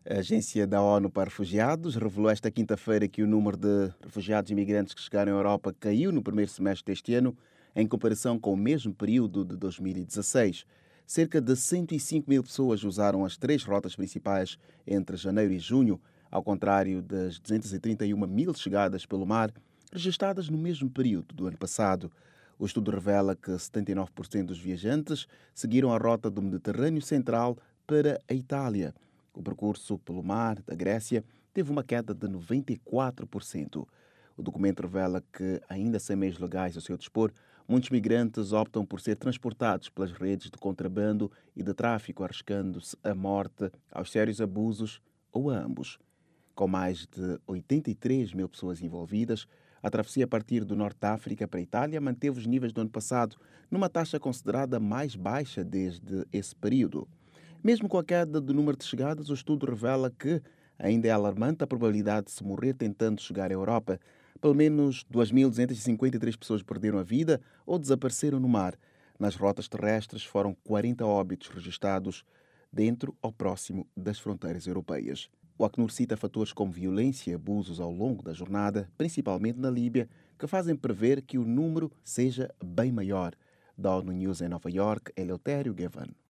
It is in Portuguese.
A Agência da ONU para Refugiados revelou esta quinta-feira que o número de refugiados e imigrantes que chegaram à Europa caiu no primeiro semestre deste ano, em comparação com o mesmo período de 2016. Cerca de 105 mil pessoas usaram as três rotas principais entre janeiro e junho, ao contrário das 231 mil chegadas pelo mar, registadas no mesmo período do ano passado. O estudo revela que 79% dos viajantes seguiram a rota do Mediterrâneo Central para a Itália. O percurso pelo mar da Grécia teve uma queda de 94%. O documento revela que, ainda sem meios legais ao seu dispor, muitos migrantes optam por ser transportados pelas redes de contrabando e de tráfico, arriscando-se a morte, aos sérios abusos ou a ambos. Com mais de 83 mil pessoas envolvidas, a travessia a partir do Norte da África para a Itália manteve os níveis do ano passado, numa taxa considerada mais baixa desde esse período. Mesmo com a queda do número de chegadas, o estudo revela que ainda é alarmante a probabilidade de se morrer tentando chegar à Europa. Pelo menos 2.253 pessoas perderam a vida ou desapareceram no mar. Nas rotas terrestres foram 40 óbitos registados dentro ou próximo das fronteiras europeias. O Acnur cita fatores como violência e abusos ao longo da jornada, principalmente na Líbia, que fazem prever que o número seja bem maior. Da ONU News em Nova York, Eleutério Gavan.